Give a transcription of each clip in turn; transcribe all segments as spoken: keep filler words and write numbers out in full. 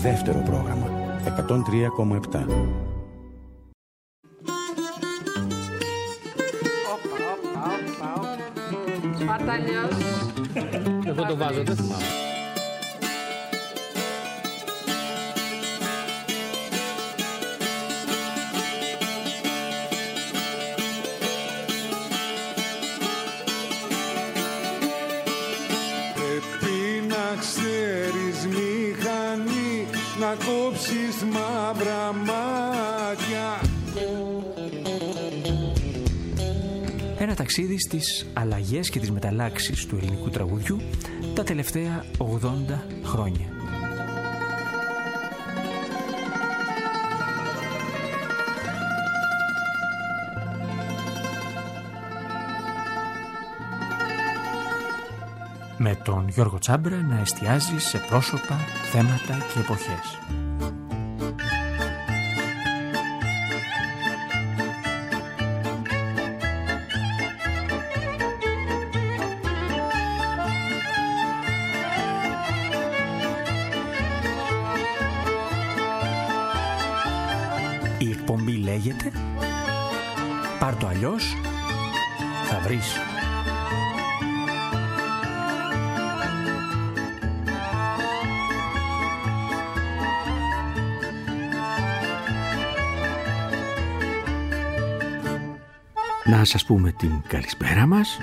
Δεύτερο πρόγραμμα εκατόν τρία κόμμα επτά. Σπαρταλιός. Εγώ το βάζω, δεν θυμάμαι. Πρέπει να ξέρεις μηχανή, να κόψεις μαύρα μάτια. Ένα ταξίδι στις αλλαγές και τις μεταλλάξεις του ελληνικού τραγουδιού τα τελευταία ογδόντα χρόνια. Με τον Γιώργο Τσάμπρα να εστιάζει σε πρόσωπα, θέματα και εποχές. Η εκπομπή λέγεται «Πάρ' το αλλιώς, θα βρεις». Να σας πούμε την καλησπέρα μας.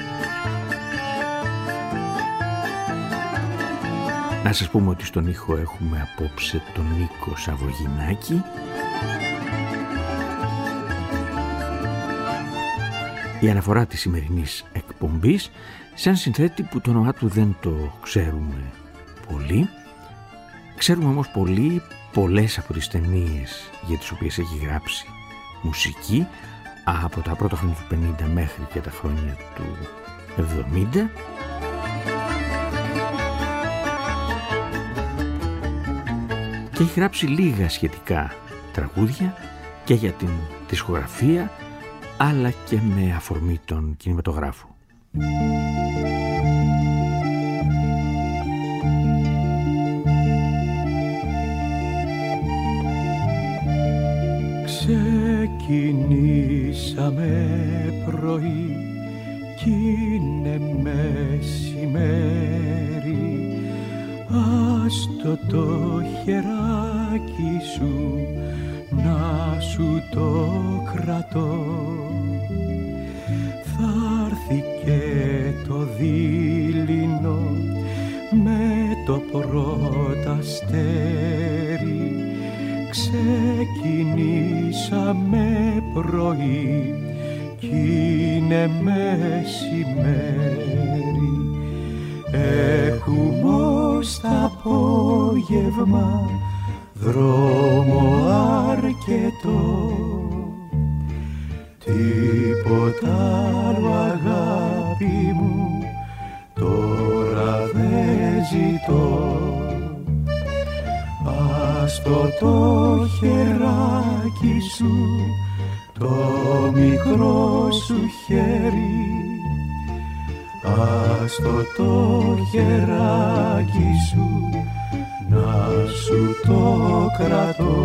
Να σας πούμε ότι στον ήχο έχουμε απόψε τον Νίκο Σαββογινάκη. Η αναφορά της σημερινής εκπομπής σε έναν συνθέτη που το όνομά του δεν το ξέρουμε πολύ. Ξέρουμε όμως πολύ πολλές από τις ταινίες για τις οποίες έχει γράψει μουσική από τα πρώτα χρόνια του πενήντα μέχρι και τα χρόνια του εβδομήντα. Και έχει γράψει λίγα σχετικά τραγούδια και για την δισκογραφία αλλά και με αφορμή τον κινηματογράφο. Ξεκινήσαμε πρωί κι είναι μεσημέρι, άστο το χεράκι σου να σου το κρατώ. Θα έρθει και το δειλινό με το πρώτο αστέρι. Ξεκινήσαμε πρωί κι είναι μεσημέρι. Έχουμε ως το απόγευμα δρόμο αρκετό. Τίποτα άλλο αγάπη μου τώρα δεν ζητώ. Άστο το χεράκι σου, το μικρό σου χέρι. Άστο το χεράκι σου, να σου το κρατώ.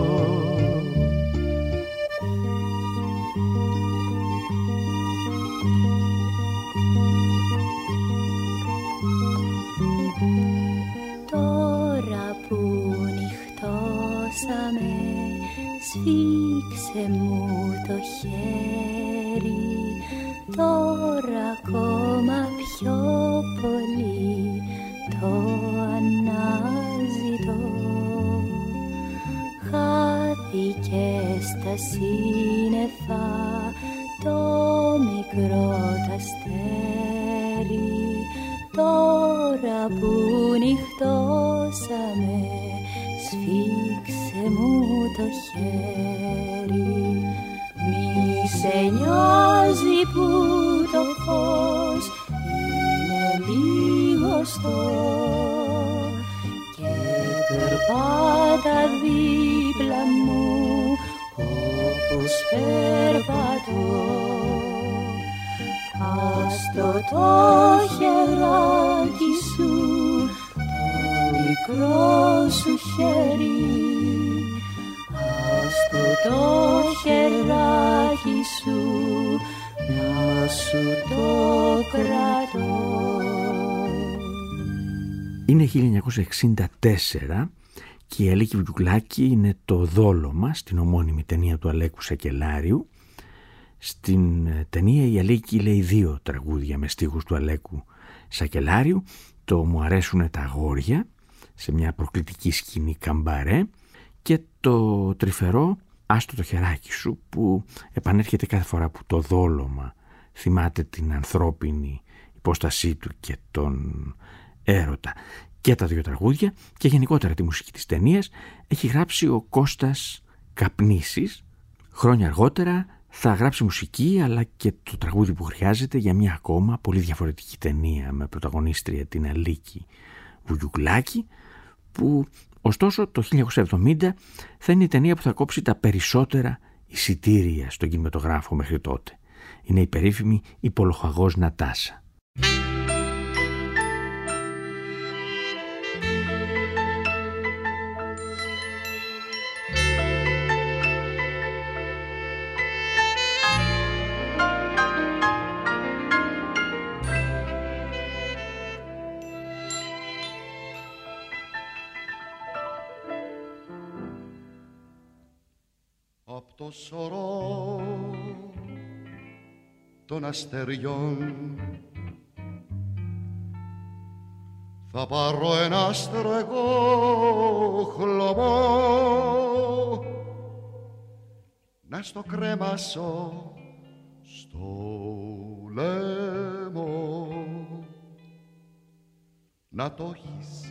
Σφίξε μου το χέρι, τώρα ακόμα πιο πολύ το αναζητώ. Χάθηκε στα σύννεφα το μικρό τ' αστέρι, τώρα που νυχτώσαμε σφίξε μου το χέρι. Μη σε νοιάζει που το φως είναι λίγωστο και περπάτα δίπλα μου όπως περπατώ. Άστο το χεράκι σου, το μικρό σου χέρι. στο το χεράκι σου, να σου το κρατώ. Είναι χίλια εννιακόσια εξήντα τέσσερα και η Αλίκη Βουγιουκλάκη είναι το δόλωμα στην ομώνυμη ταινία του Αλέκου Σακελάριου. Στην ταινία η Αλίκη λέει δύο τραγούδια με στίχους του Αλέκου Σακελάριου, το «Μου αρέσουνε τα αγόρια» σε μια προκλητική σκηνή καμπαρέ και το τρυφερό «Άστο το χεράκι σου» που επανέρχεται κάθε φορά που το δόλωμα θυμάται την ανθρώπινη υπόστασή του και τον έρωτα. Και τα δύο τραγούδια και γενικότερα τη μουσική της ταινίας έχει γράψει ο Κώστας Καπνίσης. Χρόνια αργότερα θα γράψει μουσική αλλά και το τραγούδι που χρειάζεται για μια ακόμα πολύ διαφορετική ταινία με πρωταγωνίστρια την Αλίκη Βουγιουκλάκη, που ωστόσο το χίλια εννιακόσια εβδομήντα θα είναι η ταινία που θα κόψει τα περισσότερα εισιτήρια στον κινηματογράφο μέχρι τότε. Είναι η περίφημη «Υπολοχαγός Νατάσα». Απ' το σωρό των αστεριών θα πάρω ένα άστρο εγώ χλωμό να στο κρέμασω στο λαιμό, να το έχεις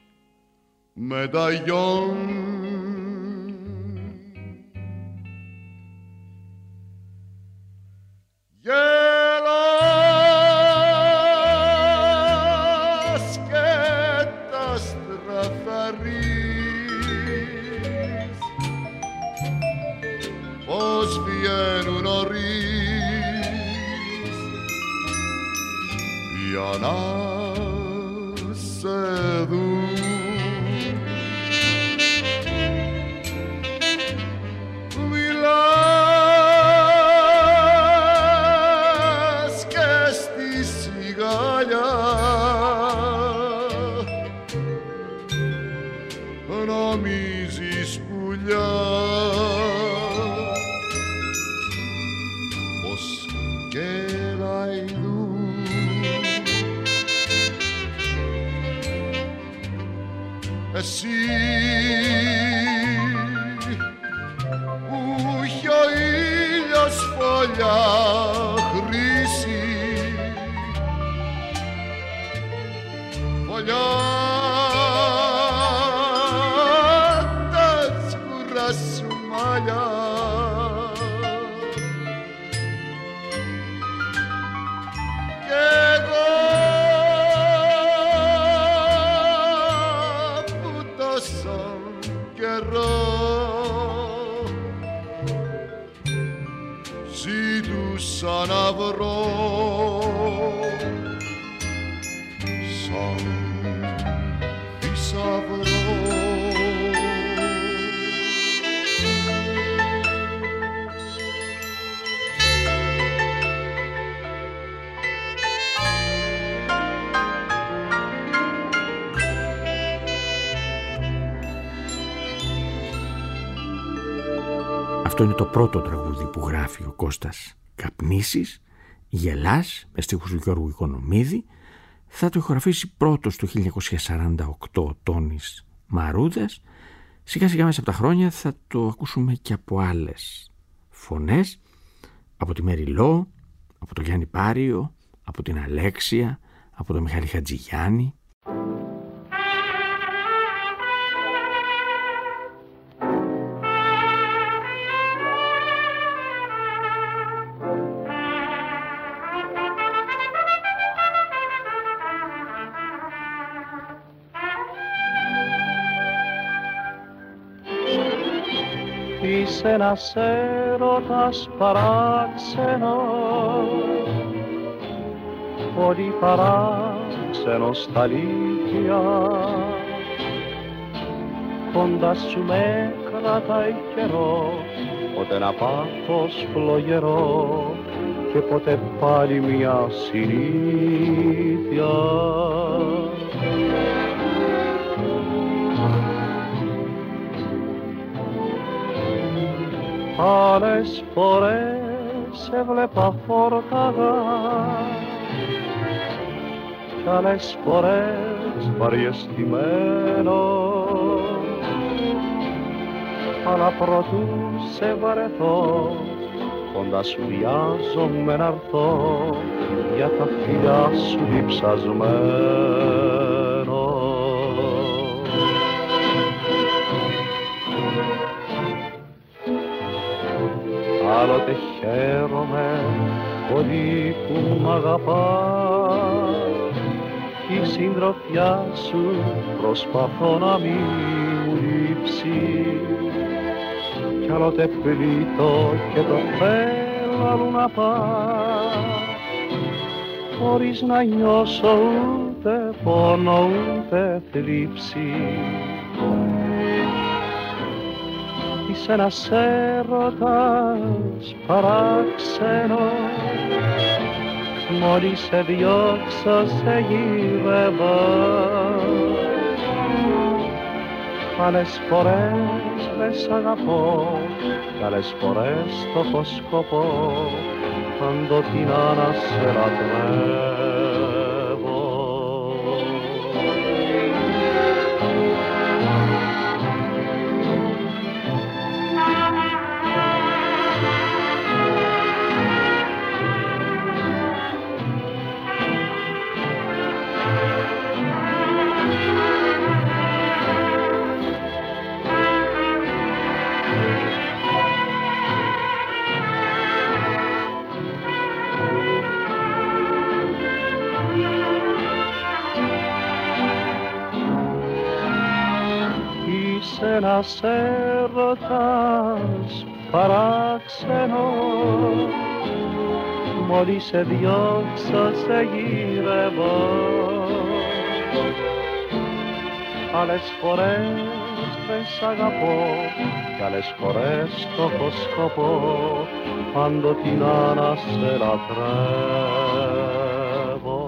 μεταγιόν. Γελάς και τα στραφαρείς πως βγαίνουν νωρίς για να σε δουν. Νομίζεις πουλιά πως γελάει δουν. Εσύ που έχει ο ήλιος φωλιά χρήση, φωλιά κι εγώ που τόσο καιρό ζήτουσα να βρω σαν θησαυρό. Αυτό είναι το πρώτο τραγούδι που γράφει ο Κώστας Καπνίσης, «Γελάς», με στίχους του Γιώργου Οικονομίδη. Θα το ηχογραφήσει πρώτος το χίλια εννιακόσια σαράντα οκτώ ο Τόνης Μαρούδας. Σιγά σιγά μέσα από τα χρόνια θα το ακούσουμε και από άλλες φωνές, από τη Μέρη Λό, από τον Γιάννη Πάριο, από την Αλέξια, από τον Μιχάλη Χατζηγιάννη. Είσαι ένας έρωτας παράξενος, πολύ παράξενος στα αλήθεια. Κοντά σου με κρατάει καιρό ποτέ ένα πάθος φλογερό και ποτέ πάλι μια συνήθεια. Άλλες φορές έβλεπα φόρταγα κι άλλες φορές βαριεστημένο, αλλά προτού σε βαρεθώ κοντά σου βιάζομαι να έρθω για τα φιλιά σου διψασμένο. Άλλοτε χαίρομαι πολύ που μ' αγαπάς κι η συντροφιά σου προσπαθώ να μην μου λείψει, κι άλλοτε πλήττω και το θέλω αλλού να πάω χωρίς να νιώσω ούτε πόνο ούτε θλίψη. Είσαι ένας έρωτας παράξενος, μόλις σε διώξω σε γύρευα. Άλλες φορές δεν σ' αγαπώ κι άλλες φορές το έχω σκοπό παντοτινά να σε λατρεύω. Ένας έρωτας παράξενος, μόλις σε διώξω σε γύρευω. Άλλες φορές δεν σ' αγαπώ κι άλλες φορές το έχω σκοπό παντοτινά να σε λατρεύω.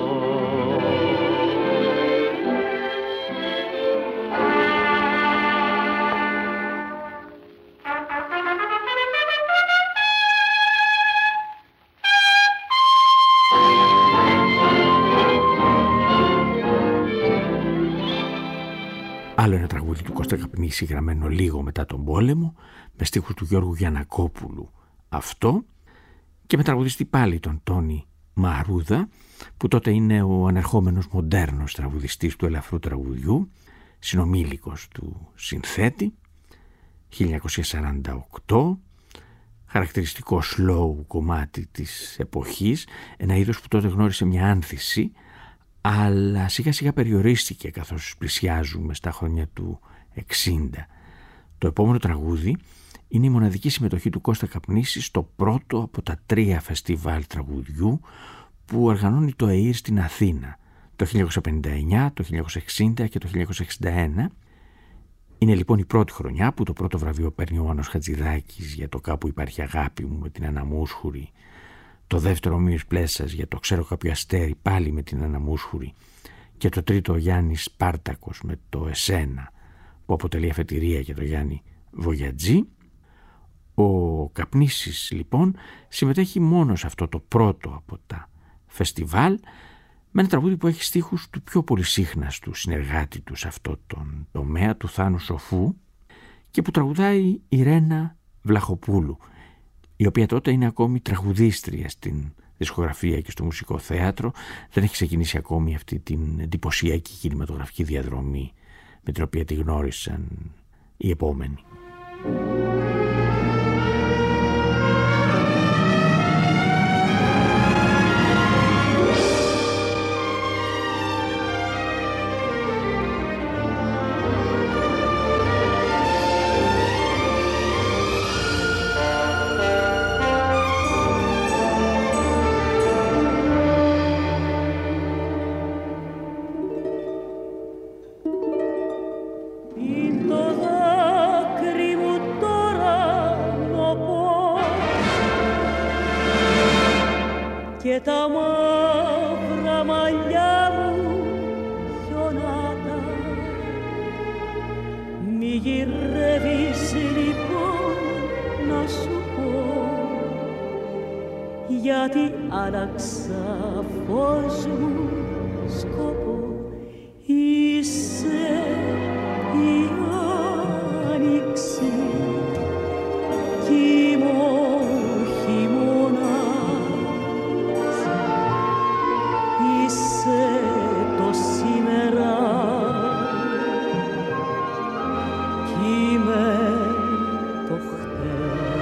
Άλλο ένα τραγούδι του Κώστα Καπνίση γραμμένο λίγο μετά τον πόλεμο, με στίχους του Γιώργου Γιαννακόπουλου αυτό, και με τραγουδιστή πάλι τον Τόνι Μαρούδα, που τότε είναι ο ανερχόμενος μοντέρνος τραγουδιστής του ελαφρού τραγουδιού, συνομήλικος του συνθέτη, χίλια εννιακόσια σαράντα οκτώ, χαρακτηριστικό slow κομμάτι της εποχής, ένα είδος που τότε γνώρισε μια άνθηση, αλλά σιγά σιγά περιορίστηκε καθώς πλησιάζουμε στα χρόνια του εξήντα. Το επόμενο τραγούδι είναι η μοναδική συμμετοχή του Κώστα Καπνίση στο πρώτο από τα τρία φεστιβάλ τραγουδιού που οργανώνει το ΕΙΡ στην Αθήνα, το χίλια εννιακόσια πενήντα εννιά, το χίλια εννιακόσια εξήντα και το χίλια εννιακόσια εξήντα ένα. Είναι λοιπόν η πρώτη χρονιά που το πρώτο βραβείο παίρνει ο Άννος Χατζηδάκης για το «Κάπου υπάρχει αγάπη μου» με την Άννα Μούσχουρη, το δεύτερο ο Μίος Πλέσας για το «Ξέρω κάποιο αστέρι» πάλι με την Άννα Μούσχουρη, και το τρίτο ο Γιάννης Σπάρτακος με το «Εσένα» που αποτελεί αφετηρία για το Γιάννη Βογιατζή. Ο Καπνίσης λοιπόν συμμετέχει μόνο σε αυτό το πρώτο από τα φεστιβάλ με ένα τραγούδι που έχει στίχους του πιο πολυσύχναστου συνεργάτη του σε αυτό τον τομέα, του Θάνου Σοφού, και που τραγουδάει η Ρένα Βλαχοπούλου, η οποία τότε είναι ακόμη τραγουδίστρια στην δισκογραφία και στο μουσικό θέατρο. Δεν έχει ξεκινήσει ακόμη αυτή την εντυπωσιακή κινηματογραφική διαδρομή με την οποία τη γνώρισαν οι επόμενοι. Το δάκρυ τα μαύρα μαλλιά μου χιονάτα. Μη γυρεύεις λοιπόν να σου πω, γιατί άλλαξα φως μου σκοπό. Είσαι η άνοιξη κι είμαι ο χειμώνας. Είσαι το σήμερα κι είμαι το χτες.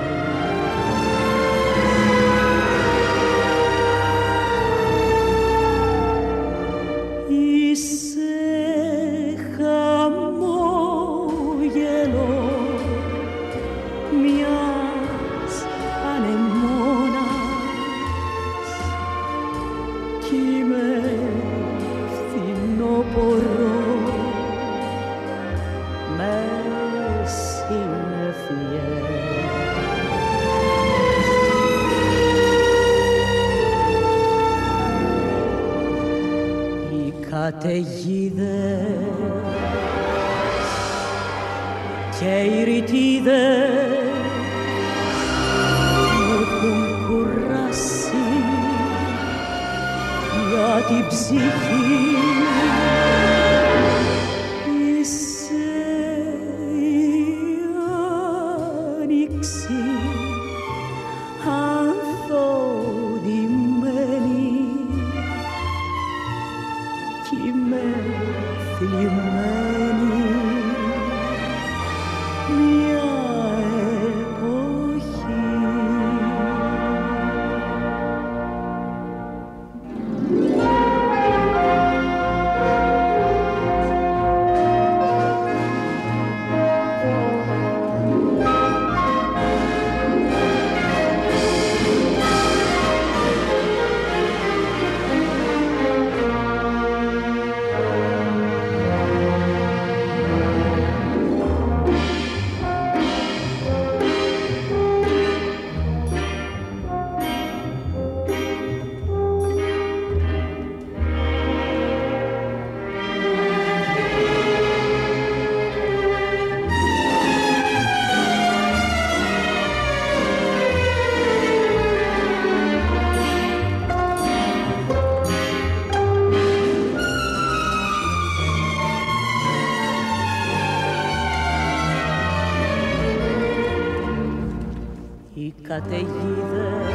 Είσαι χαμόγελο μιας ανεμόνας κι είμαι φθινόπορο με συννεφιές. Οι καταιγίδες και οι ρητίδες μου έχουν κουράσει για την ψυχή. Είσαι η άνοιξη ανθοδημένη κι είμαι θλιμμένη μια εποχή. Οι καταιγίδες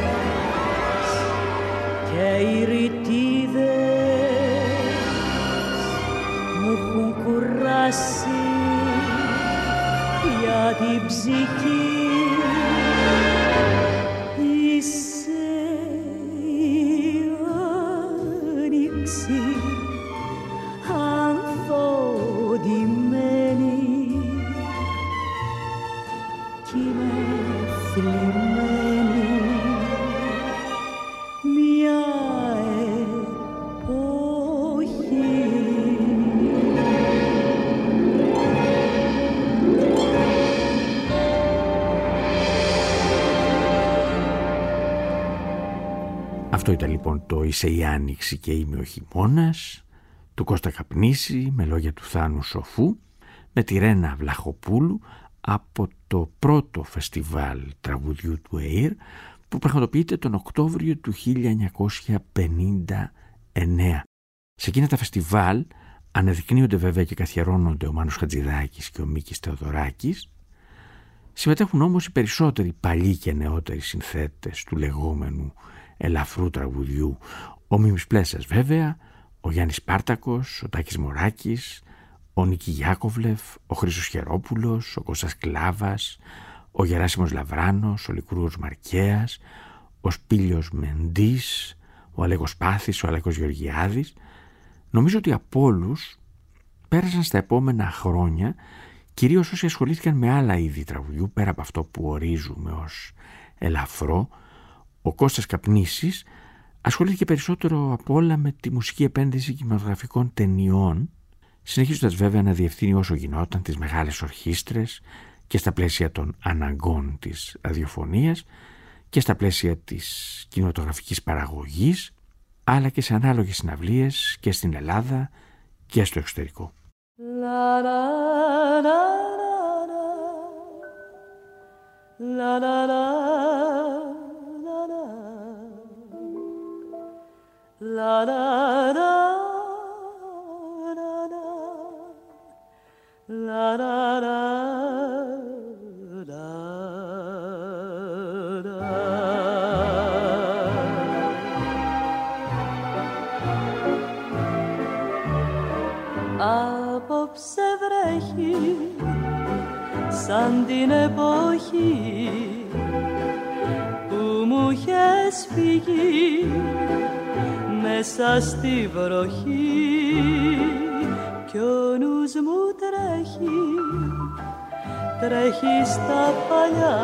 και οι ρητίδες μου έχουν κουράσει για την ψυχή. Είσαι η άνοιξη ανθοδημένη κι είμαι θλιμμένη μια εποχή. Αυτό ήταν λοιπόν το «Είσαι η άνοιξη και είμαι ο χειμώνας» του Κώστα Καπνίση με λόγια του Θάνου Σοφού, με τη Ρένα Βλαχοπούλου, από το πρώτο φεστιβάλ τραγουδιού του ΕΙΡ που πραγματοποιείται τον Οκτώβριο του χίλια εννιακόσια πενήντα εννέα. Σε εκείνα τα φεστιβάλ αναδεικνύονται βέβαια και καθιερώνονται ο Μάνος Χατζηδάκης και ο Μίκης Θεοδωράκης. Συμμετέχουν όμως οι περισσότεροι παλιοί και νεότεροι συνθέτες του λεγόμενου ελαφρού τραγουδιού. Ο Μίμης Πλέσας βέβαια, ο Γιάννης Πάρτακος, ο Τάκης Μωράκης, ο Νίκη Γιάκοβλεφ, ο Χρήστος Χερόπουλος, ο Κώστας Κλάβας, ο Γεράσιμος Λαβράνος, ο Λικρούος Μαρκέας, ο Σπήλιος Μεντής, ο Αλέκος Πάθης, ο Αλέκος Γεωργιάδης. Νομίζω ότι από όλους πέρασαν στα επόμενα χρόνια κυρίως όσοι ασχολήθηκαν με άλλα είδη τραγουδιού πέρα από αυτό που ορίζουμε ως ελαφρό. Ο Κώστας Καπνίσης ασχολήθηκε περισσότερο από όλα με τη μουσική επένδυση κινηματογραφικών ταινιών, συνεχίζοντας βέβαια να διευθύνει όσο γινόταν τις μεγάλες ορχήστρες και στα πλαίσια των αναγκών της ραδιοφωνίας και στα πλαίσια της κινηματογραφικής παραγωγής. αλλά και σε ανάλογες συναυλίες και στην Ελλάδα και στο εξωτερικό. La la la la la la la la la la la la la Απόψε βρέχει σαν την εποχή που μου είχες φύγει μέσα στη βροχή κι ο νους μου τρέχει, τρέχει στα παλιά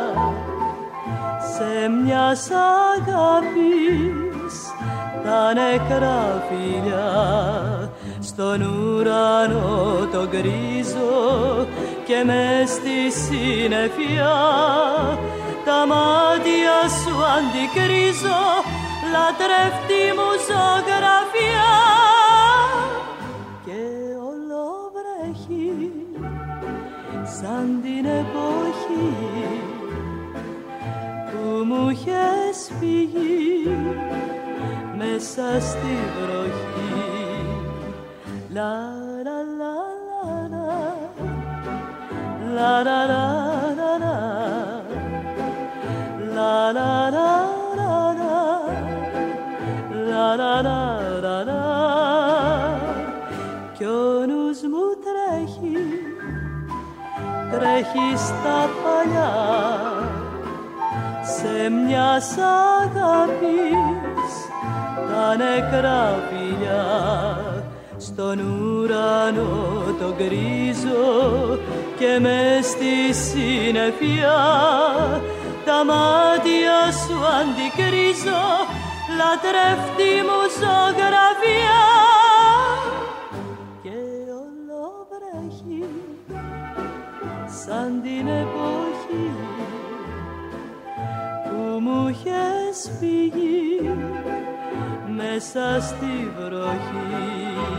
σε μιας αγάπης τα νεκρά φιλιά στον ουρανό το γκρίζο και μες στη συννεφιά τα μάτια σου αντικρίζω λατρευτή μου ζωγραφιά και όλο βρέχει σαν την εποχή που μου είχες φύγει μέσα στη βροχή. La la la la la la la la la la la la la la la la κι ο νους μου τρέχει, τρέχει στα παλιά σε μιας αγάπης τα νεκρά φιλιά στον ουρανό το γκρίζο και μες στη συννεφιά τα μάτια σου αντικρίζω λατρευτή μου ζωγραφιά και όλο βρέχει σαν την εποχή που μου είχες φύγει μέσα στη βροχή.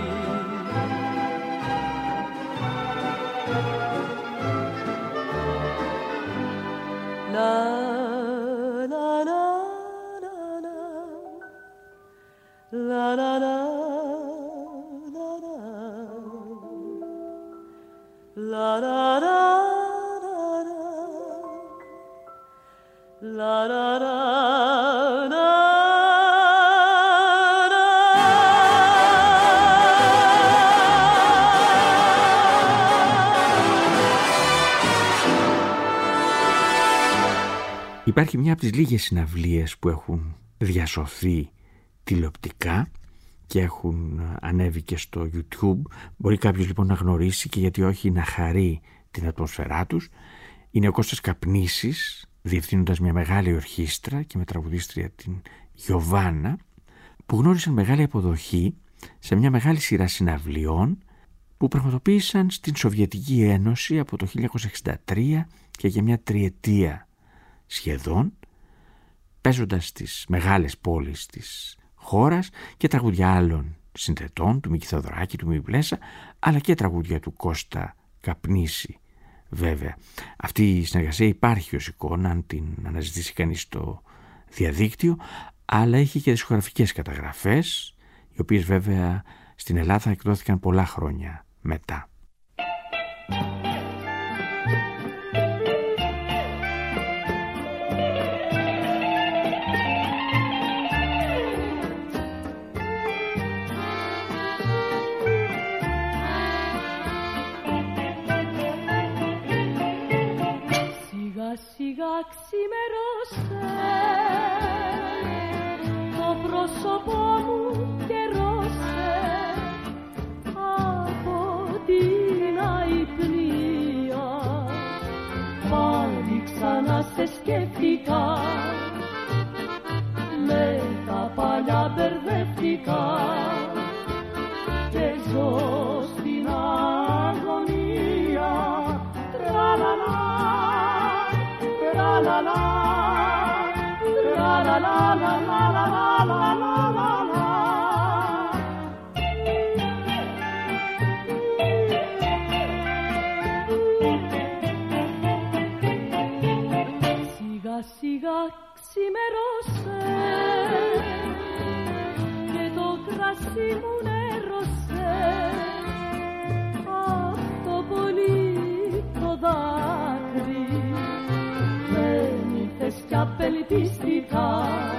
La la la la la la la la la la la la la Υπάρχει μια από τις λίγες συναυλίες που έχουν διασωθεί τηλεοπτικά και έχουν ανέβει και στο YouTube. Μπορεί κάποιος λοιπόν να γνωρίσει και γιατί όχι να χαρεί την ατμόσφαιρά τους. Είναι ο Κώστας Καπνίσης, διευθύνοντας μια μεγάλη ορχήστρα και με τραγουδίστρια την Γιωβάνα, που γνώρισαν μεγάλη αποδοχή σε μια μεγάλη σειρά συναυλιών που πραγματοποίησαν στην Σοβιετική Ένωση από το χίλια εννιακόσια εξήντα τρία και για μια τριετία σχεδόν, παίζοντας στις μεγάλες πόλεις της χώρας και τραγουδιά άλλων συνθετών, του Μίκη Θεοδωράκη, του Μίμη Πλέσα, αλλά και τραγουδιά του Κώστα Καπνίση. Βέβαια, αυτή η συνεργασία υπάρχει ως εικόνα, αν την αναζητήσει κανείς στο διαδίκτυο, αλλά έχει και δισκογραφικές καταγραφές, οι οποίες βέβαια στην Ελλάδα εκδόθηκαν πολλά χρόνια μετά. Σιγά ξημερώσε, το πρόσωπό μου καιρώσε από την αϊπνία. Πάλι ξανά σε σκέφτηκα, με τα παλιά μπερδεύτηκα και ζω στην αγωνία. Τραλαλά, la la la la la la la la la la la ελπιστικά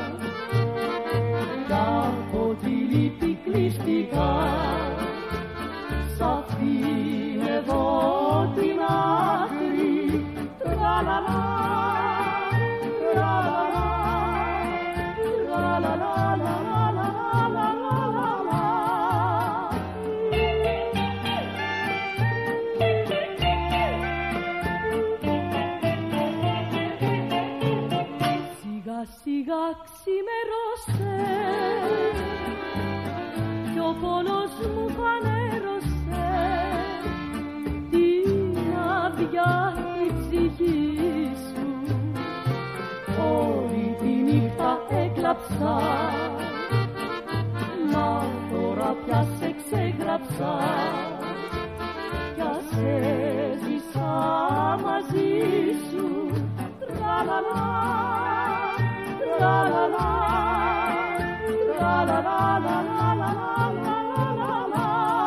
κι από τη λύπη κλειστικά σ' αυτήν εδώ την άκρη τραλαλά, τραλαλά, τραλαλά. Σιγά ξημερώσε κι ο πόνος μου φανέρωσε την αυγιά η ψυχή σου. Όλη τη νύχτα έκλαψα, μα τώρα πια σε ξεγράψα κι ας έζησα μαζί σου. Τραλαλά, la la la la la la la la la la la.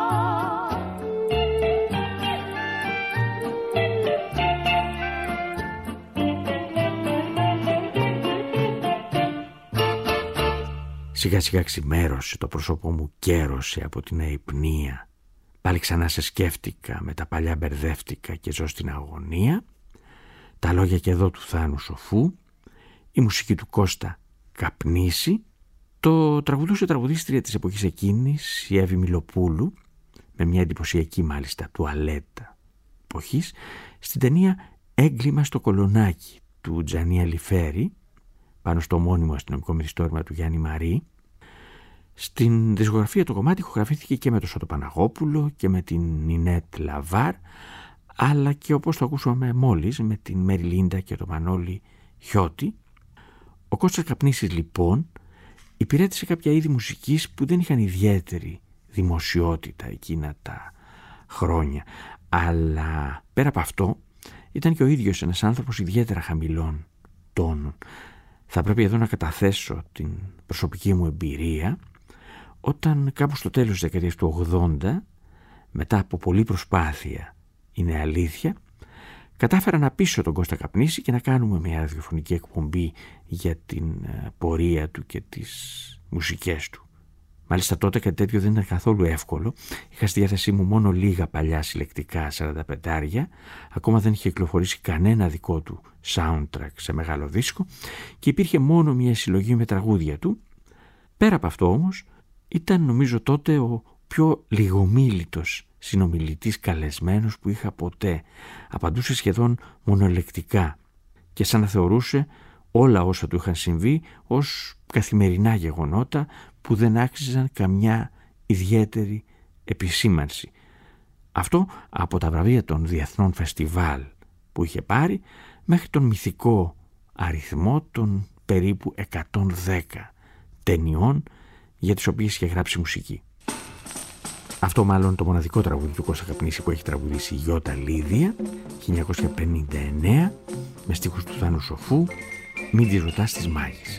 Σιγά σιγά ξημέρωσε, το πρόσωπό μου κέρωσε από την αϊπνία. Πάλι ξανά σε σκέφτηκα, με τα παλιά μπερδεύτηκα και ζω στην αγωνία. Τα λόγια και εδώ του Θάνου Σοφού, η μουσική του Κώστα Καπνίση. Το τραγουδούσε τραγουδίστρια της εποχής εκείνης, η Εύη Μιλοπούλου, με μια εντυπωσιακή μάλιστα τουαλέτα εποχής, στην ταινία «Έγκλημα στο Κολονάκι» του Τζανί Αλιφέρη, πάνω στο ομώνυμο αστυνομικό μυθιστόρημα του Γιάννη Μαρί. Στην δισκογραφία το κομμάτι ηχογραφήθηκε και με τον Σώτο Παναγόπουλο και με την Νινέτ Λαβάρ, αλλά και όπως το ακούσαμε μόλις με την Μέρι Λίντα και τον Μανώλη Χιώτη. Ο Κώστας Καπνίσης λοιπόν υπηρέτησε κάποια είδη μουσικής που δεν είχαν ιδιαίτερη δημοσιότητα εκείνα τα χρόνια, αλλά πέρα από αυτό ήταν και ο ίδιος ένας άνθρωπος ιδιαίτερα χαμηλών τόνων. Θα πρέπει εδώ να καταθέσω την προσωπική μου εμπειρία, όταν κάπου στο τέλος της δεκαετίας του ογδόντα, μετά από πολλή προσπάθεια, είναι αλήθεια, κατάφερα να πείσω τον Κώστα Καπνίση και να κάνουμε μια ραδιοφωνική εκπομπή για την πορεία του και τις μουσικές του. Μάλιστα τότε κάτι τέτοιο δεν ήταν καθόλου εύκολο. Είχα στη διάθεσή μου μόνο λίγα παλιά συλλεκτικά σαρανταπεντάρια, ακόμα δεν είχε κυκλοφορήσει κανένα δικό του soundtrack σε μεγάλο δίσκο και υπήρχε μόνο μια συλλογή με τραγούδια του. Πέρα από αυτό όμως ήταν νομίζω τότε ο πιο λιγομίλητος συνομιλητής καλεσμένος που είχα ποτέ. Απαντούσε σχεδόν μονολεκτικά και σαν να θεωρούσε όλα όσα του είχαν συμβεί ως καθημερινά γεγονότα που δεν άξιζαν καμιά ιδιαίτερη επισήμανση. Αυτό από τα βραβεία των διεθνών φεστιβάλ που είχε πάρει μέχρι τον μυθικό αριθμό των περίπου εκατόν δέκα ταινιών για τις οποίες είχε γράψει μουσική. Αυτό μάλλον το μοναδικό τραγούδι του Κώστα Καπνίση που έχει τραγουδήσει η Γιώτα Λίδια χίλια εννιακόσια πενήντα εννέα με στίχους του Θάνου Σοφού, «Μην τη ρωτάς τις μάγισσες».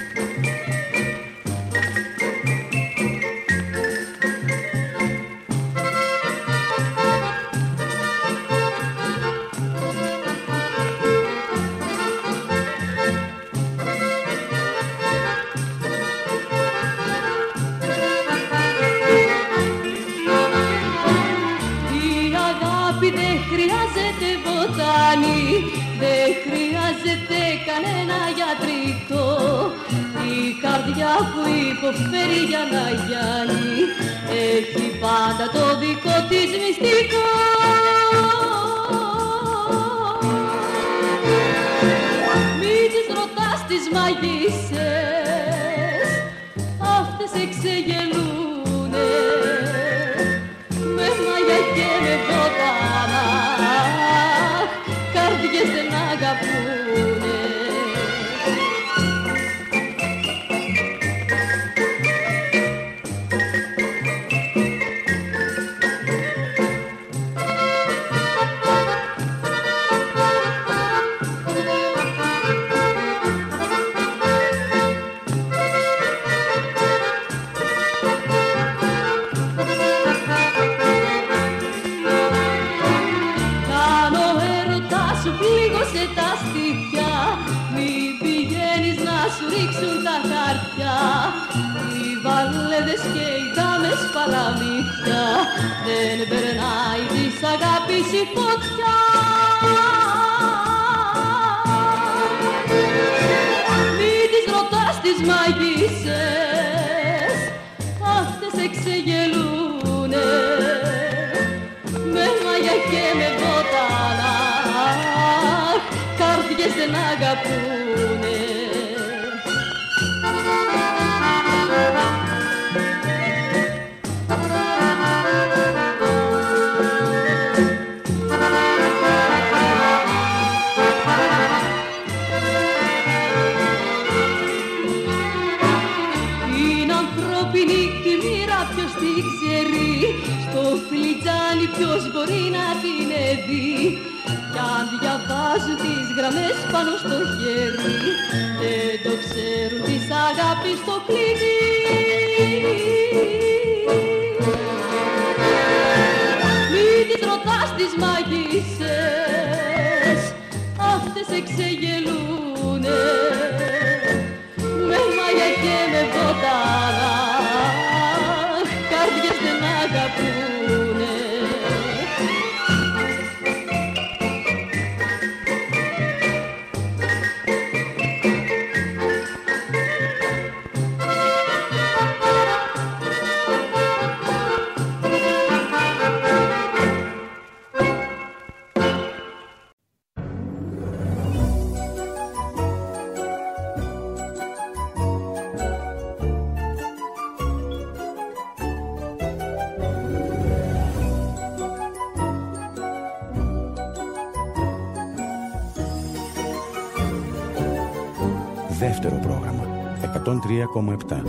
Δεν χρειάζεται κανένα γιατρικό. Η καρδιά που υποφέρει για να γιάνει έχει πάντα το δικό της μυστικό. Μην τις ρωτάς τις μαγισσές, αυτές εξεγελούνε με μαγιά και με βότανα. Καρδιές δεν αγαπούνε. άντρες και οι δάμες παλαμίδια, δεν περνάει της αγάπης η φωτιά. Μη τις ρωτάς τις μάγισσες, αυτές εξεγελούνε με μαγιά και με βότανα, καρδιές δεν αγαπούνε. Στο φλιτζάνι ποιος μπορεί να την δει, κι αν διαβάζουν τις γραμμές πάνω στο χέρι, δεν το ξέρουν της αγάπης το κλειδί. Μη τις ρωτάς τις μάγισσες, αυτές εξεγελούνε με μάγια και με βότανα, καρδιές δεν αγαπούνε. Δεύτερο πρόγραμμα εκατόν τρία κόμμα επτά.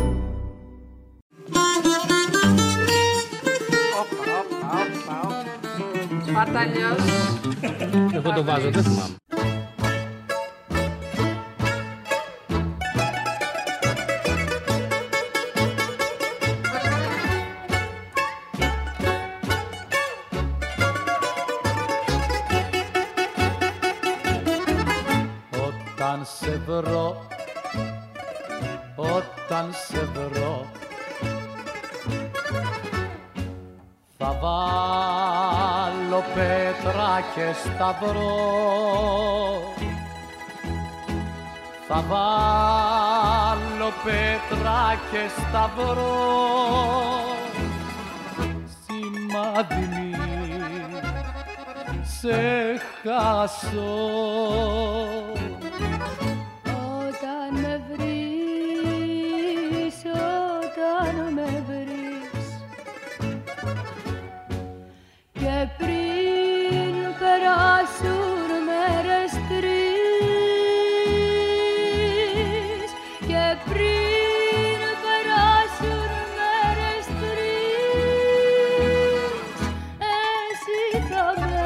Σπαρταλιός. Εγώ το βάζω, δεν θυμάμαι. Όταν σε βρω, όταν σε βρω, θα βάλω πέτρα και σταυρό, θα βάλω πέτρα και σταυρό, σημάδι μη σε χάσω. Όταν με βρεις, όταν με βρεις, και πριν περάσουν μέρες τρεις, και πριν περάσουν μέρες τρεις, εσύ θα με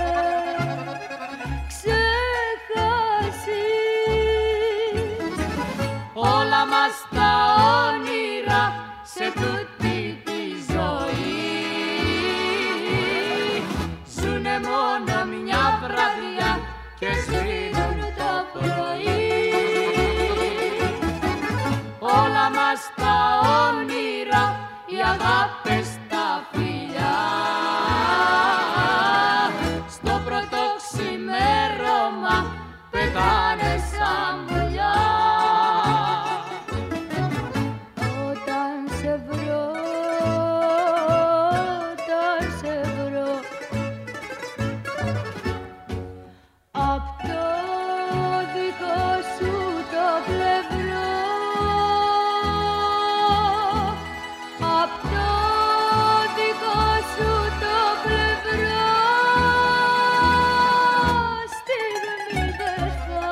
ξεχάσεις. Όλα μας τα όνειρα σε τούτη τη ζωή ζουνε μόνο μια βραδιά και σβήνουν το πρωί. Όλα μας τα όνειρα, οι αγάπες τα φιλιά, στο πρώτο ξημέρωμα πετάνε σαν πουλιά. Όταν σε βρω, όταν σε βρω, απ' το δικό σου το πλευρό, απ' το δικό σου το πλευρό, στιγμή δεν θα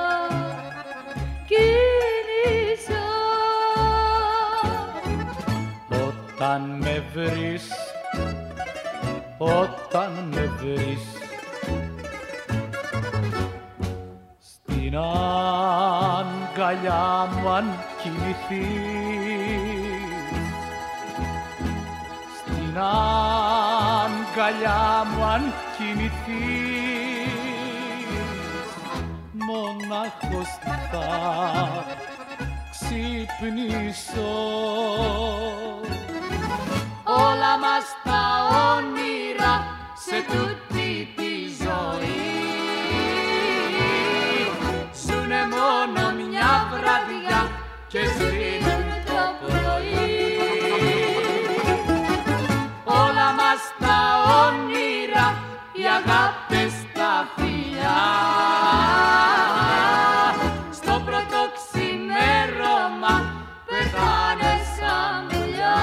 κινήσω. Όταν με βρεις, όταν με βρεις, στην αγκαλιά μου αν κοιμηθείς, στην αγκαλιά μου αν κοιμηθείς, μονάχος θα ξυπνήσω. όλα μας τα όνειρα σε τούτη τη ζωή ζουνε μόνο μια βραδιά και σβήνουν το πρωί. Όλα μας τα όνειρα, οι αγάπες τα φιλιά στο πρώτο ξημέρωμα πεθάνε σαν δουλειά.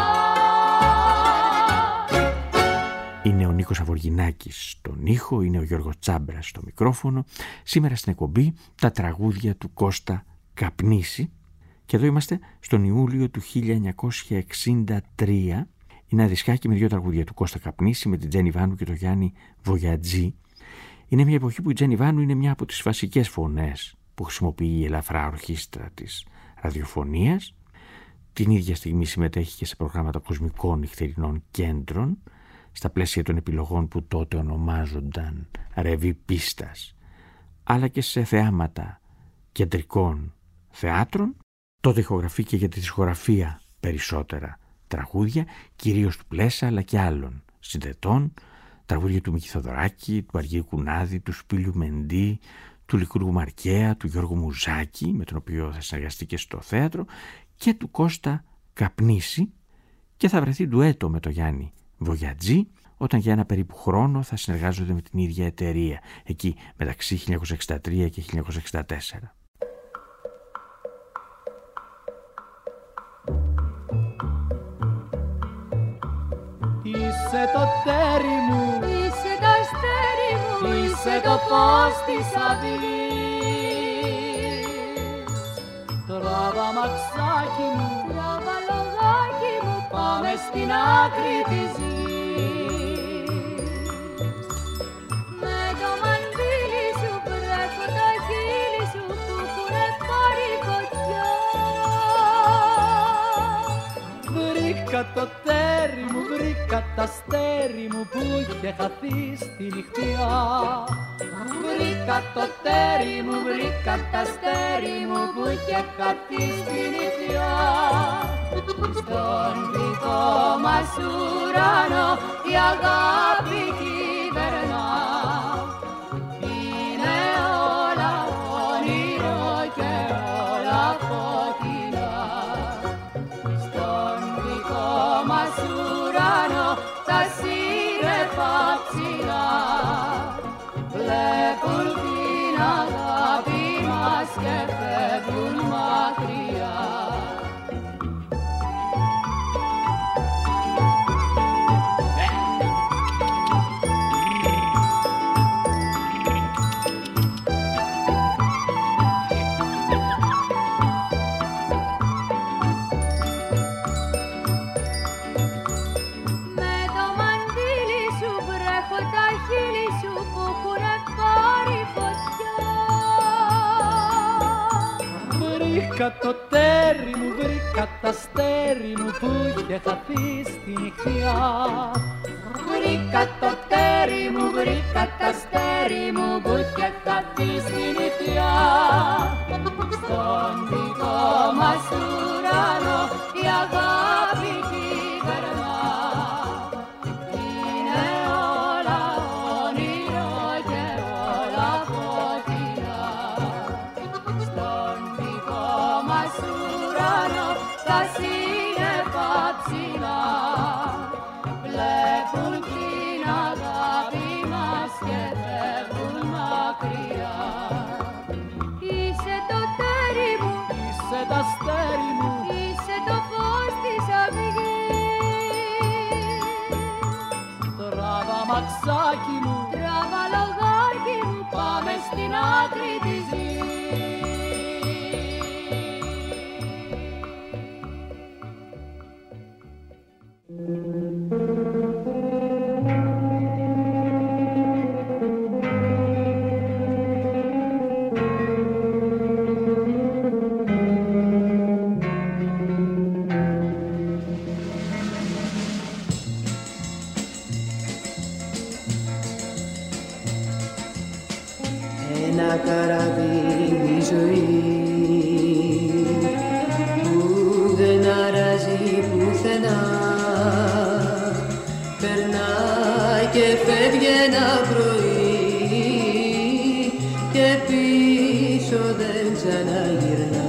Είναι ο Νίκος Αβοργινάκης στον ήχο, είναι ο Γιώργος Τσάμπρας στο μικρόφωνο. Σήμερα στην εκπομπή τα τραγούδια του Κώστα Καπνίση. Και εδώ είμαστε στον Ιούλιο του χίλια εννιακόσια εξήντα τρία. Είναι ένα δισκάκι με δύο τραγούδια του Κώστα Καπνίση, με την Τζέννη Βάνου και τον Γιάννη Βογιατζή. Είναι μια εποχή που η Τζέννη Βάνου είναι μια από τις βασικές φωνές που χρησιμοποιεί η ελαφρά ορχήστρα της ραδιοφωνίας. Την ίδια στιγμή συμμετέχει και σε προγράμματα κοσμικών νυχτερινών κέντρων, στα πλαίσια των επιλογών που τότε ονομάζονταν Ρεβί Πίστας, αλλά και σε θεάματα κεντρικών θεάτρων. Τότε ηχογραφεί και για τη δισκογραφία περισσότερα τραγούδια, κυρίως του Πλέσα αλλά και άλλων συνδετών, τραγούδια του Μίκη Θοδωράκη, του Αργύρου Κουνάδη, του Σπύλιου Μεντή, του Λικούργου Μαρκέα, του Γιώργου Μουζάκη, με τον οποίο θα συνεργαστεί και στο θέατρο, και του Κώστα Καπνίση, και θα βρεθεί ντουέτο με τον Γιάννη Βογιατζή, όταν για ένα περίπου χρόνο θα συνεργάζονται με την ίδια εταιρεία, εκεί μεταξύ χίλια εννιακόσια εξήντα τρία και χίλια εννιακόσια εξήντα τέσσερα. Είσαι το τέρι μου, είσαι το αστέρι μου, είσαι το φως της αυλής. Τράβα μαξάκι μου, τράβα λογάκι μου, πάμε στην άκρη της γης. Με το μαντήλι σου βρέχω τα χείλη σου που έχουνε πάρει φωτιά. Βρήκα το τέρι μου, βρήκα τ' αστέρι μου που είχε χαθεί στη νυχτιά. Βρήκα το τέρι μου, βρήκα τ' αστέρι μου που είχε χαθεί στη νυχτιά. Στον δικό μας ουρανό η αγάπη κυβερνά. Είναι όλα όνειρο και όλα φωτεινά. Στον δικό μας ουρανό τα σύννεφα ψηλά βλέπουν την αγάπη μας και φεύγουν μακριά. Βρήκα το τέρι μου, βρήκα τ' αστέρι μου που είχε χαθεί στη νυχτιά. Βρήκα το τέρι μου, βρήκα τ' αστέρι μου που είχε χαθεί στη νυχτιά. Στον δικό μας ουρανό η αγάπη κυβερνά. Είναι όλα όνειρο και όλα φωτεινά. Στον δικό μας ουρανό τα σύννεφα ψηλά βλέπουν την αγάπη μας και φεύγουν μακριά. Είσαι το τέρι μου, είσαι τ' αστέρι μου, είσαι το φως της αυγής. Τράβα μαξάκι μου, τράβα λογάκι μου, πάμε στην άκρη της γης. Ένα καράβι η ζωή που δεν αράζει πουθενά. πίσω δεν ξαναγυρνά.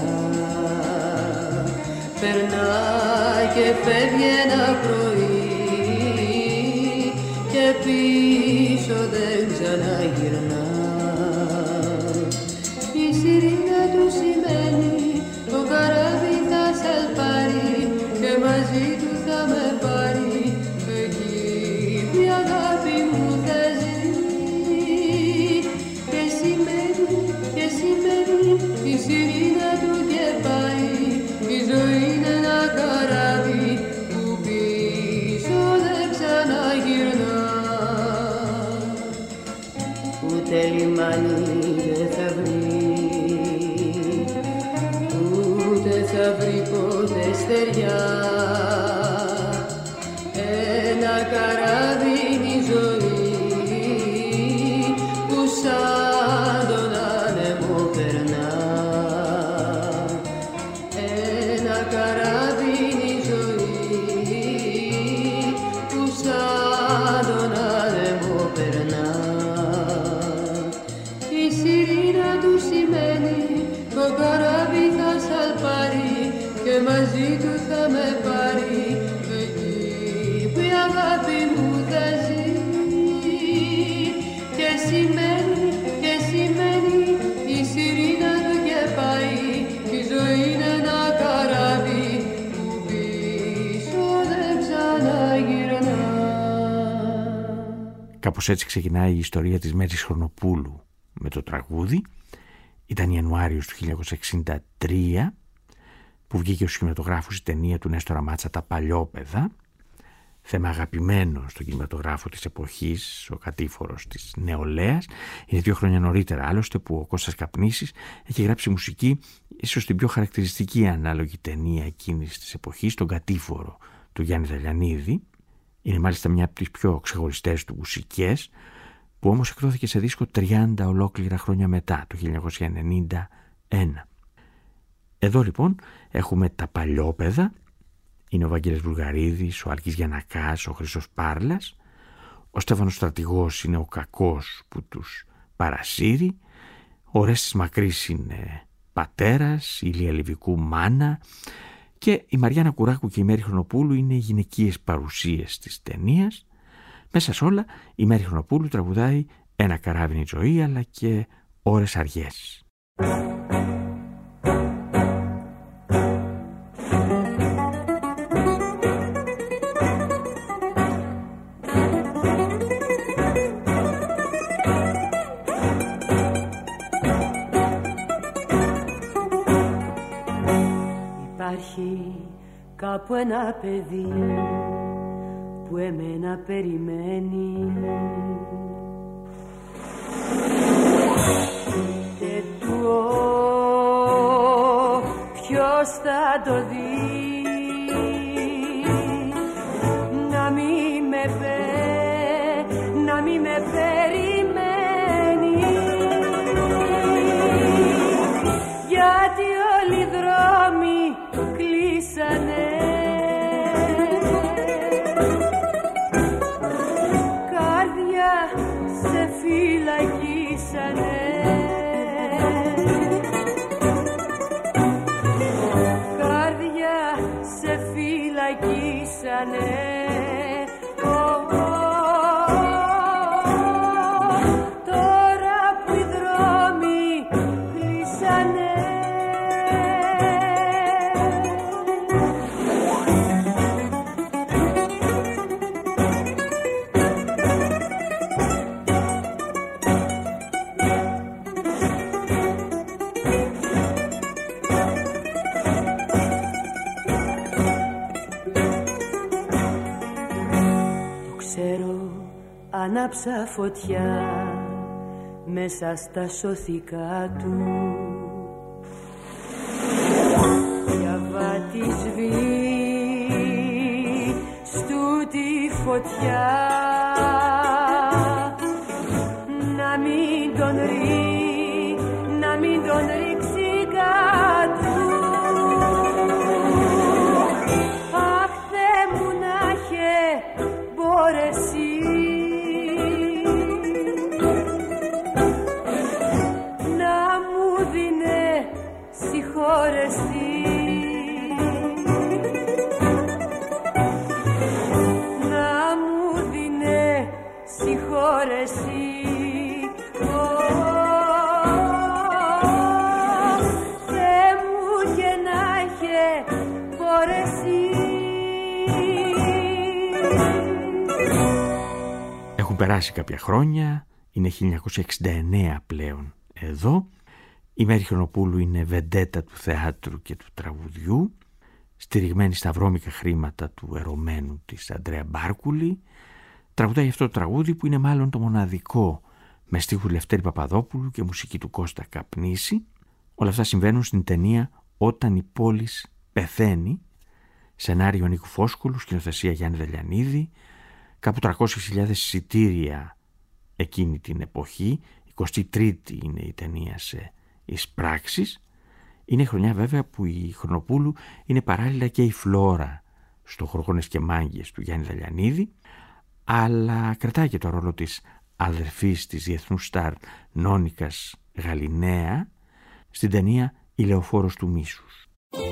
Περνά και φεύγει ένα πρωί και πίσω δεν ξαναγυρνά. Η σιρήνα του σημαίνει το καράβι θα σαλπάρει και μαζί του θα με πάρει εκεί που η αγάπη μου θα ζει. Και σημαίνει, και σημαίνει η σιρήνα του και πάει. Η ζωή είναι ένα καράβι που πίσω δεν ξαναγυρνά. Ούτε λιμάνι δεν θα βρει, ούτε θα βρει ποτέ στεριά. Ένα καράβι είναι η ζωή που σαν τον άνεμο περνά. Ένα καράβι είναι η ζωή που σαν τον άνεμο περνά. Η σιρήνα του σημαίνει το καράβι θα σαλπάρει και μαζί του θα με πάρει εκεί που η αγάπη μου θα ζει. Και σημαίνει, και σημαίνει η σιρήνα του και πάει. Η ζωή είναι ένα καράβι που πίσω δεν ξαναγυρνά. Κάπως έτσι ξεκινάει η ιστορία της Μέρης Χρονοπούλου με το τραγούδι. Ήταν Ιανουάριος του χίλια εννιακόσια εξήντα τρία που βγήκε ο κινηματογράφος η ταινία του Νέστορα Μάτσα «Τα Παλιόπαιδα», θέμα αγαπημένο στον κινηματογράφο της εποχής, ο κατήφορος της νεολαίας. Είναι δύο χρόνια νωρίτερα άλλωστε που ο Κώστας Καπνίσης έχει γράψει μουσική ίσως την πιο χαρακτηριστική ανάλογη ταινία εκείνης της εποχής, τον Κατήφορο του Γιάννη Δαλιανίδη. Είναι μάλιστα μια από τις πιο ξεχωριστές του μουσικές, που όμως εκδόθηκε σε δίσκο τριάντα ολόκληρα χρόνια μετά, το χίλια εννιακόσια ενενήντα ένα. Εδώ λοιπόν έχουμε τα Παλιόπαιδα. Είναι ο Βαγγέλης Βουλγαρίδης, ο Άλκης Γιαννακάς, ο Χρήστος Πάρλας. Ο Στέφανος Στρατηγός είναι ο κακός που τους παρασύρει. Ο Ορέστης Μακρύς είναι πατέρας, η Ηλία Λιβικού μάνα. Και η Μαριάννα Κουράκου και η Μέρη Χρονοπούλου είναι οι γυναικείες παρουσίες της ταινίας. Μέσα σε όλα η Μέρη Χρονοπούλου τραγουδάει «Ένα καράβι είναι η ζωή» αλλά και «Ώρες αργές». Υπάρχει κάπου ένα παιδί που εμένα περιμένει και του ποιος θα το δει, να μη με πέ, να μη με περιμένει, γιατί όλοι οι δρόμοι κλείσανε. Φυλακίσανε, καρδιά σε φυλακίσανε. Τώρα που οι δρόμοι κλείσανε. Άναψα φωτιά μέσα στα σωθικά του, διαβάτη σβή στου τη φωτιά, να μην τον ρί, να μην τον ρίξει κάτω. Αχ, Θεέ μου, να είχε μπορέσει να μου δίνει φορεσί. Θεέ μου και να είχε φορεσί. Έχουν περάσει κάποια χρόνια, είναι χίλια εννιακόσια εξήντα εννέα πλέον εδώ. Η Μέρη Χρονοπούλου είναι βεντέτα του θεάτρου και του τραγουδιού, στηριγμένη στα βρώμικα χρήματα του ερωμένου της Αντρέα Μπάρκουλη. Τραγουδάει αυτό το τραγούδι που είναι μάλλον το μοναδικό, με στίχους Λευτέρη Παπαδόπουλου και μουσική του Κώστα Καπνίση. Όλα αυτά συμβαίνουν στην ταινία «Όταν η πόλης πεθαίνει», σενάριο Νίκου Φόσκολου, σκηνοθεσία Γιάννη Δελιανίδη, κάπου τριακόσιες χιλιάδες εισιτήρια εκείνη την εποχή, εικοστή τρίτη είναι η ταινία σε εισπράξεις. Είναι χρονιά βέβαια που η Χρονοπούλου είναι παράλληλα και η Φλόρα στο Χορκόνες και Μάγκες του Γιάννη Δελιανίδη, αλλά κρατάει και το ρόλο της αδερφής της διεθνούς στάρ Νόνικας Γαλινέα στην ταινία «Η Λεωφόρος του Μίσους».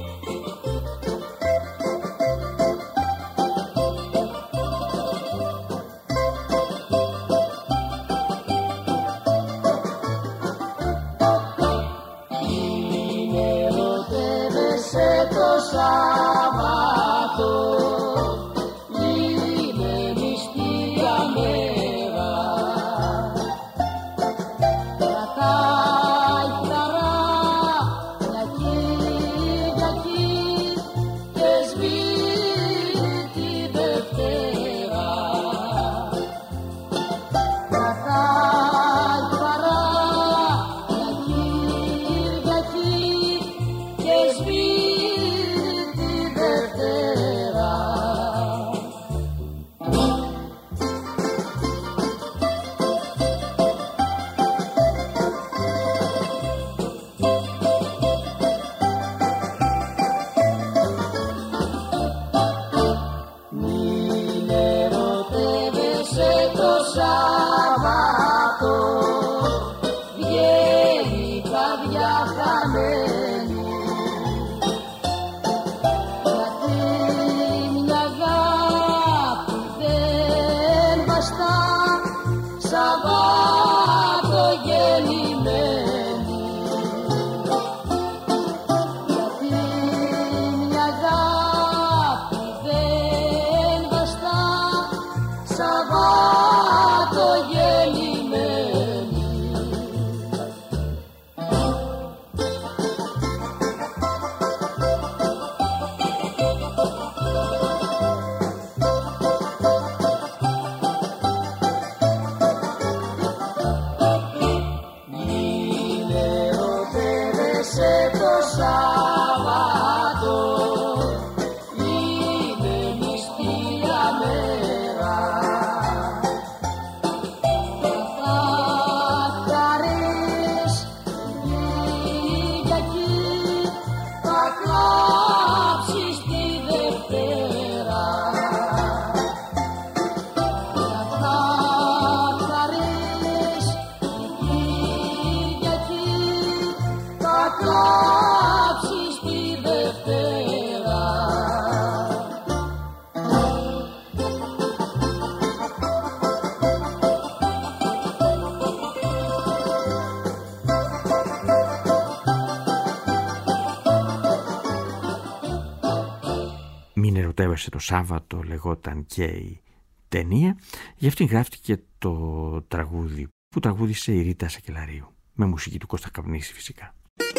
Το Σάββατο λεγόταν και η ταινία. Γι' αυτήν γράφτηκε το τραγούδι που τραγούδισε η Ρίτα Σακελαρίου, με μουσική του Κώστα Καπνίση φυσικά.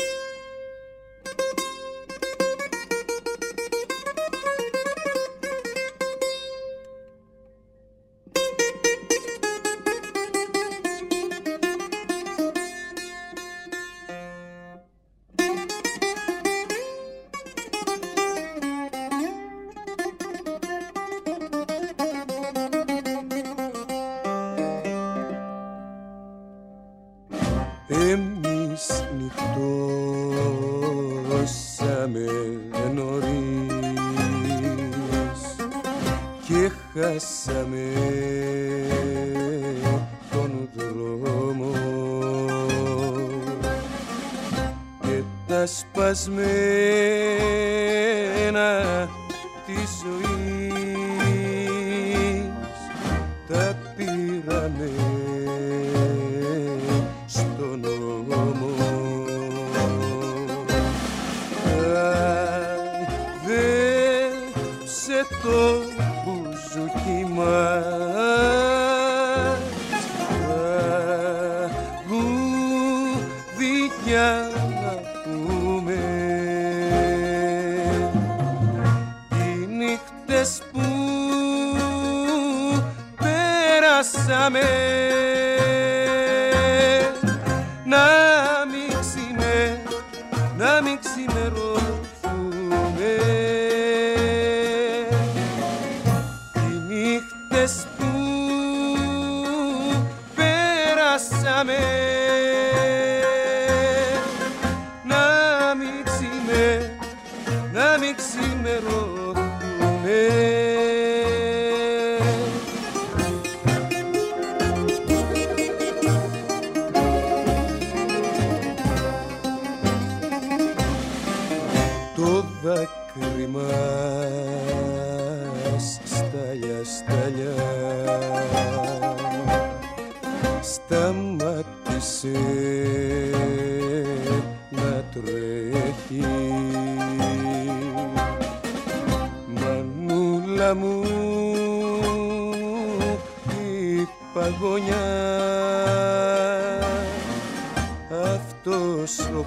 Εμείς νυχτώσαμε νωρίς και χάσαμε τον δρόμο και τα σπασμένα της ζωής τα πήραμε πέρασαμε, να μην ξημέ, να μην ξημερωθούμε. Οι νύχτες που πέρασαμε, να μην ξημέ, να μην ξημερωθούμε. Δάκρυ μας σταλιά σταλιά σταμάτησε να τρέχει. Μανούλα μου η παγωνιά, αυτός ο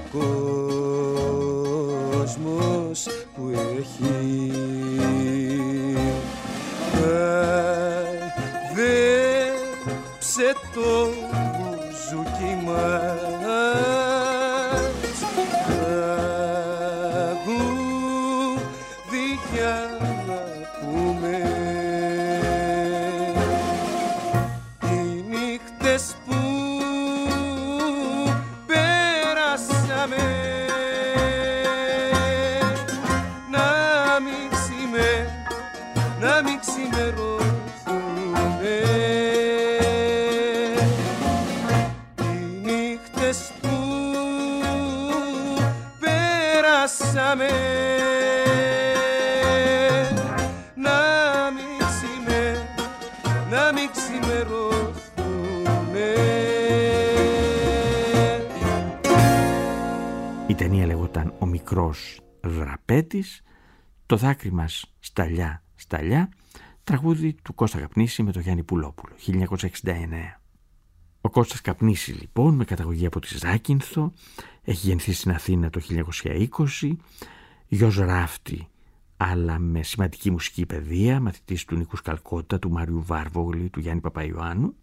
κόσμος που έχει δέψε το μπουζούκι μας, τραγούδια να πούμε. Οι νύχτες που πέρασαμε, να μην ξημερωθούμε. Οι νύχτες που πέρασαμε, να μην ξημέ, να μην ξημερωθούμε. Η ταινία λεγόταν «Ο μικρός δραπέτης», το δάκρυ μας σταλιά σταλιά, τραγούδι του Κώστα Καπνίση με τον Γιάννη Πουλόπουλο, χίλια εννιακόσια εξήντα εννέα. Ο Κώστας Καπνίσης λοιπόν, με καταγωγή από τη Ζάκυνθο, έχει γεννηθεί στην Αθήνα το χίλια εννιακόσια είκοσι, γιος ράφτη, αλλά με σημαντική μουσική παιδεία, μαθητής του Νίκου Σκαλκότα, του Μάριου Βάρβογλη, του Γιάννη Παπαϊωάννου.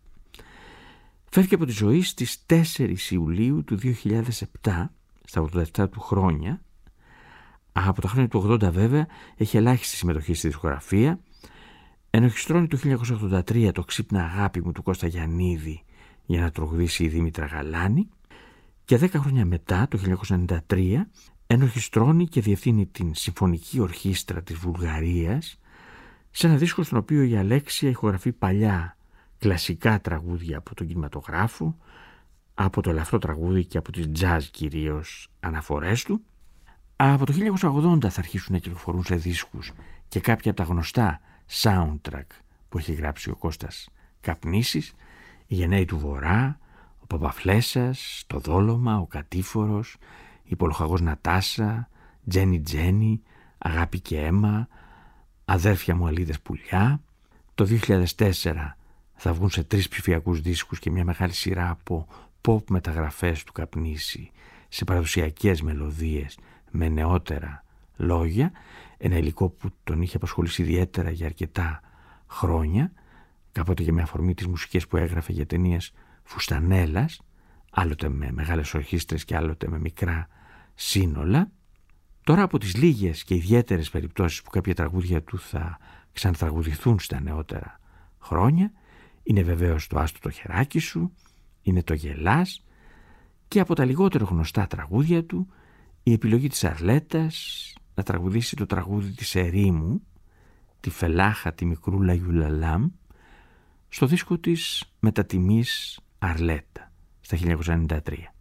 Φεύγει από τη ζωή στις τέσσερις Ιουλίου του δύο χιλιάδες επτά, στα ογδόντα επτά του χρόνια. Από τα χρόνια του ογδόντα βέβαια έχει ελάχιστη συμμετοχή στη δισκογραφία. Ενορχιστρώνει το χίλια εννιακόσια ογδόντα τρία το «Ξύπνα αγάπη μου» του Κώστα Γιαννίδη για να τραγουδήσει η Δήμητρα Γαλάνη, και δέκα χρόνια μετά, το χίλια εννιακόσια ενενήντα τρία, ενορχιστρώνει και διευθύνει την Συμφωνική Ορχήστρα της Βουλγαρίας σε ένα δίσκο στον οποίο η Αλέξια ηχογραφεί παλιά κλασικά τραγούδια από τον κινηματογράφο, από το ελαφρό τραγούδι και από τις jazz κυρίως αναφορές του. Από το χίλια εννιακόσια ογδόντα θα αρχίσουν να κυκλοφορούν σε δίσκους και κάποια από τα γνωστά soundtrack που έχει γράψει ο Κώστας Καπνίσης, «Η Γενναίοι του Βορρά», «Ο Παπαφλέσσας», «Το Δόλωμα», «Ο Κατήφορος», «Η Πολοχαγός Νατάσα», «Τζένι Τζένι», «Αγάπη και αίμα», «Αδέρφια μου αλίδες πουλιά». Το δύο χιλιάδες τέσσερα θα βγουν σε τρεις ψηφιακούς δίσκους και μια μεγάλη σειρά από pop μεταγραφές του Καπνίση σε παραδοσιακές μελωδίες με νεότερα λόγια, ένα υλικό που τον είχε απασχολήσει ιδιαίτερα για αρκετά χρόνια, κάποτε και με αφορμή τις μουσικές που έγραφε για ταινίες φουστανέλας, άλλοτε με μεγάλες ορχήστρες και άλλοτε με μικρά σύνολα. Τώρα, από τις λίγες και ιδιαίτερες περιπτώσεις που κάποια τραγούδια του θα ξανατραγουδηθούν στα νεότερα χρόνια, είναι βεβαίως το «Άστο το χεράκι σου», είναι το «Γελάς», και από τα λιγότερο γνωστά τραγούδια του η επιλογή της Αρλέτας να τραγουδήσει το τραγούδι της Ερήμου, τη Φελάχα τη Μικρούλα Γιουλαλάμ, στο δίσκο της μετατιμής Αρλέτα στα χίλια εννιακόσια ενενήντα τρία.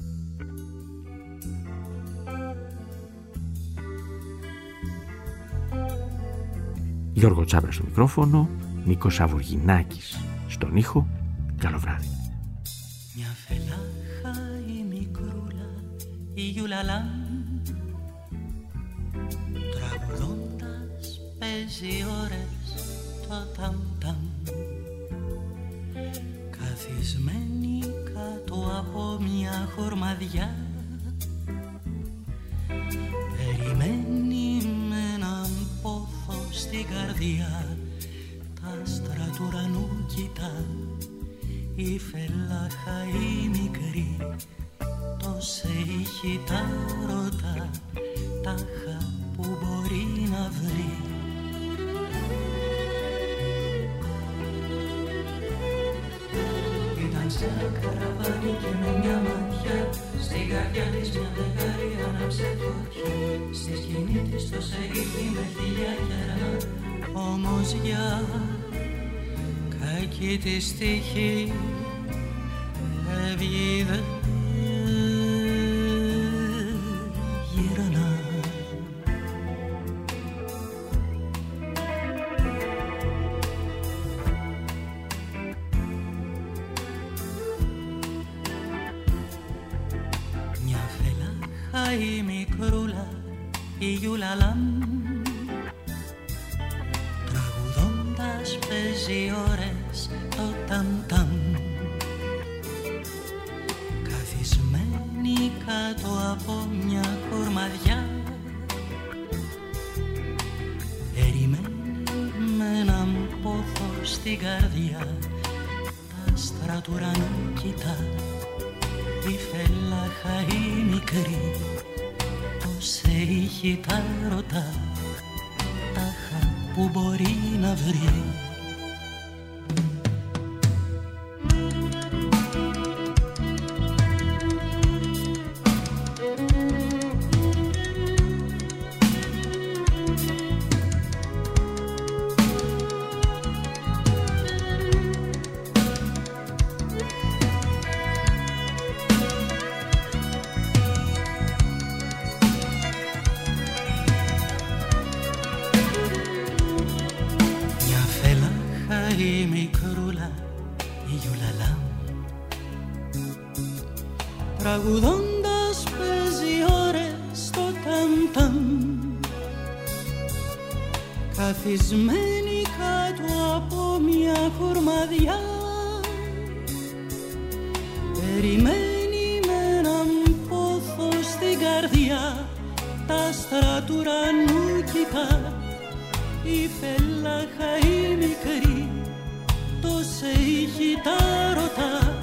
Γιώργο Τσάμπρα στο μικρόφωνο, Νίκος Αβουργινάκης στον ήχο. Καλό βράδυ. Μια φελάχα η μικρούλα η Γιουλαλάμ, τραγουδώντας παίζει ώρες το ταμ-ταμ, καθισμένη κάτω από μια χορμαδιά, περιμένει με έναν πόθο στην καρδιά, τα άστρα του ουρανού κοιτά η φελάχα η μικρή, τόσε είχε τα ρωτά, τάχα που μπορεί να βρει. Ήταν σε ένα καραβάνι και με μια ματιά, στην καρδιά της μια δεκάρη άναψε φωτιά. Στη σκηνή της τόσα είχε με χίλια κερά, όμως για κακή της τύχη φεύγει δε γυρνά. Μια φελάχα η μικρούλα, η Γιουλαλάμ, τραγουδώντας παίζει ώρες το ταμ-ταμ. Καθισμένη κάτω από μια κορμαδιά, ερημένη με έναν πόθο στην καρδιά, τα άστρα του ουρανού κοιτά, η φελάχα η μικρή, τόσε είχε τα ρωτά, τάχα που μπορεί να βρει. Η μικρούλα, η Γιουλαλάμ, τραγουδώντας παίζει ώρες στο ταμ-ταμ. Καθισμένη κάτω από μια κορμαδιά, περιμένει με έναν πόθο στην καρδιά, τα άστρα του ουρανού κοιτά, η φελάχα η μικρή, τόσε είχε τα ρωτά,